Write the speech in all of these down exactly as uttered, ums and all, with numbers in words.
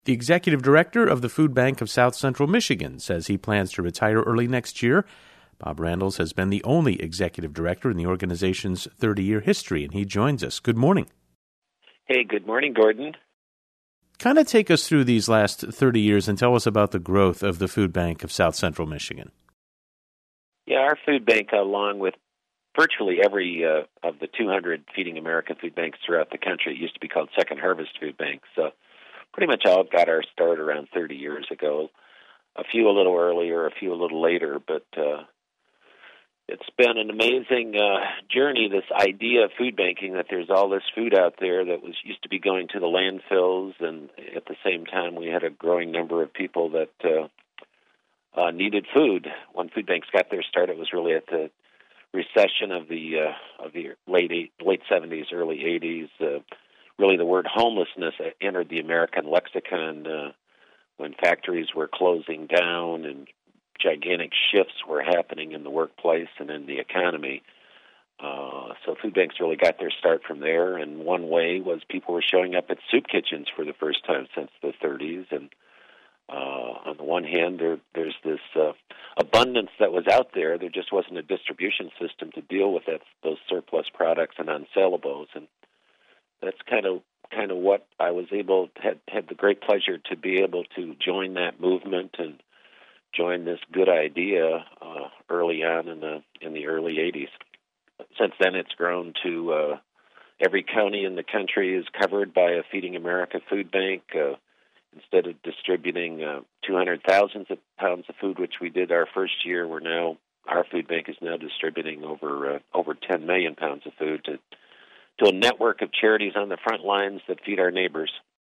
The executive director of the Food Bank of South Central Michigan says he plans to retire early next year. Bob Randles has been the only executive director in the organization's thirty-year history, and he joins us. Good morning. Hey, good morning, Gordon. Kind of take us through these last thirty years and tell us about the growth of the Food Bank of South Central Michigan. Yeah, our food bank, along with virtually every uh, of the two hundred Feeding America food banks throughout the country, it used to be called Second Harvest Food Banks. So pretty much all got our start around thirty years ago. A few a little earlier, a few a little later, but uh, it's been an amazing uh, journey, this idea of food banking, that there's all this food out there that was used to be going to the landfills, and at the same time we had a growing number of people that uh, uh, needed food. When food banks got their start, it was really at the recession of the uh, of the late eight, late seventies, early eighties. Uh, really, the word homelessness entered the American lexicon uh, when factories were closing down and gigantic shifts were happening in the workplace and in the economy. Uh, so food banks really got their start from there, and one way was people were showing up at soup kitchens for the first time since the thirties. And uh, on the one hand, there, there's this uh, abundance that was out there. There just wasn't a distribution system to deal with that, those surplus products and unsalables, and that's kind of kind of what I was able had had the great pleasure to be able to join that movement and joined this good idea uh, early on in the in the early eighties. Since then, it's grown to uh, every county in the country is covered by a Feeding America food bank. Uh, instead of distributing uh, two hundred thousand pounds of food, which we did our first year, we're now our food bank is now distributing over uh, over ten million pounds of food to to a network of charities on the front lines that feed our neighbors.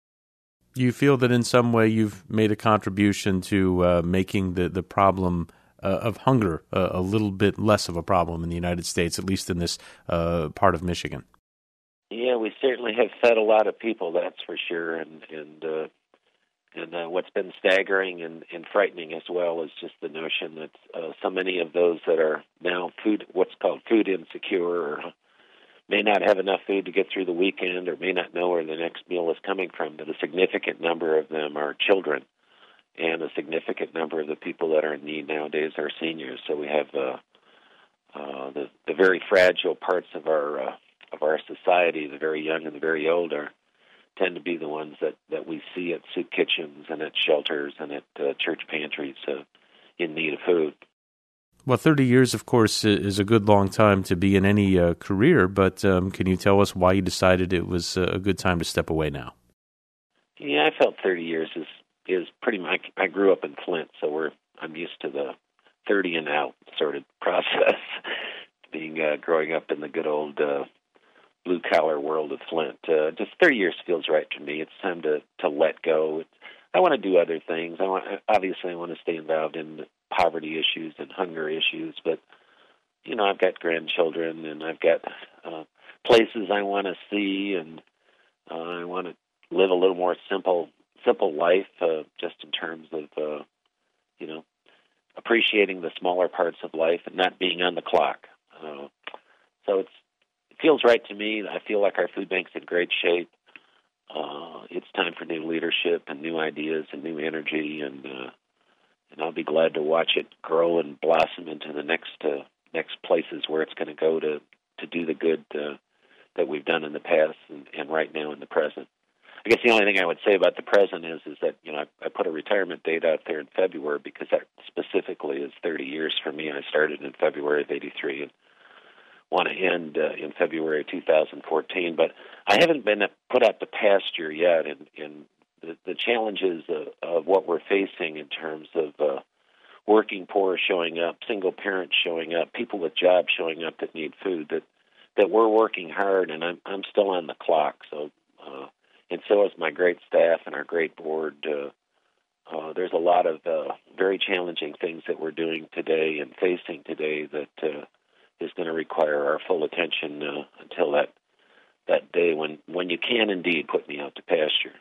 Do you feel that in some way you've made a contribution to uh, making the, the problem uh, of hunger uh, a little bit less of a problem in the United States, at least in this uh, part of Michigan? Yeah, we certainly have fed a lot of people, that's for sure. And and uh, and uh, what's been staggering and, and frightening as well is just the notion that uh, so many of those that are now food, what's called food insecure, or may not have enough food to get through the weekend or may not know where the next meal is coming from, but a significant number of them are children, and a significant number of the people that are in need nowadays are seniors. So we have uh, uh, the, the very fragile parts of our uh, of our society, the very young and the very old, are tend to be the ones that, that we see at soup kitchens and at shelters and at uh, church pantries uh, in need of food. Well, thirty years, of course, is a good long time to be in any uh, career, but um, can you tell us why you decided it was a good time to step away now? Yeah, I felt thirty years is is pretty much, I grew up in Flint, so we're I'm used to the thirty and out sort of process, being uh, growing up in the good old uh, blue-collar world of Flint. Uh, just thirty years feels right to me. It's time to, to let go. It's, I want to do other things. I want Obviously, I want to stay involved in poverty issues and hunger issues, but you know, I've got grandchildren and I've got uh, places I want to see, and uh, I want to live a little more simple, simple life, uh, just in terms of uh, you know, appreciating the smaller parts of life and not being on the clock. Uh, so it's it feels right to me. I feel like our food bank's in great shape. Uh, it's time for new leadership and new ideas and new energy, and uh, and I'll be glad to watch it grow and blossom into the next uh, next places where it's going to go to to do the good uh, that we've done in the past and, and right now in the present. I guess the only thing I would say about the present is is that you know I, I put a retirement date out there in February because that specifically is thirty years for me. I started in February of eighty-three and want to end uh, in February of two thousand fourteen. But I haven't been put out to pasture yet, and, and the, the challenges of, of what we're facing in terms of uh, working poor showing up, single parents showing up, people with jobs showing up that need food, that that we're working hard, and I'm I'm still on the clock. So, uh, and so is my great staff and our great board. Uh, uh, there's a lot of uh, very challenging things that we're doing today and facing today that uh, is going to require our full attention uh, until that that day when, when you can indeed put me out to pasture.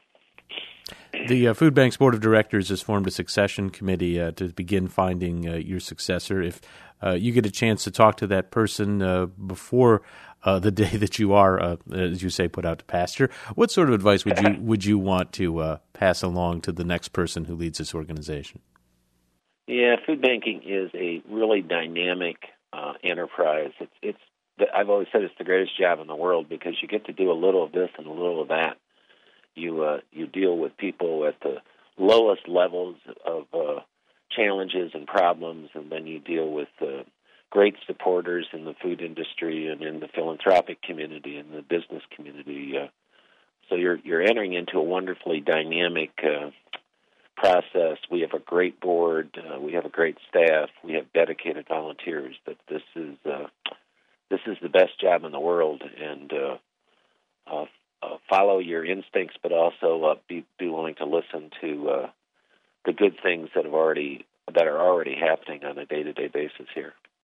The uh, Food Bank's Board of Directors has formed a succession committee uh, to begin finding uh, your successor. If uh, you get a chance to talk to that person uh, before uh, the day that you are, uh, as you say, put out to pasture. What sort of advice would you would you want to uh, pass along to the next person who leads this organization? Yeah, food banking is a really dynamic uh, enterprise. It's it's I've always said it's the greatest job in the world because you get to do a little of this and a little of that. You uh, you deal with people at the lowest levels of uh, challenges and problems, and then you deal with uh, great supporters in the food industry and in the philanthropic community and the business community. Uh, so you're you're entering into a wonderfully dynamic uh, process. We have a great board. Uh, we have a great staff. We have dedicated volunteers. That this is uh, this is the best job in the world, and uh, uh, uh, follow your instincts, but also uh, be be willing to listen to uh, the good things that have already that are already happening on a day-to-day basis here.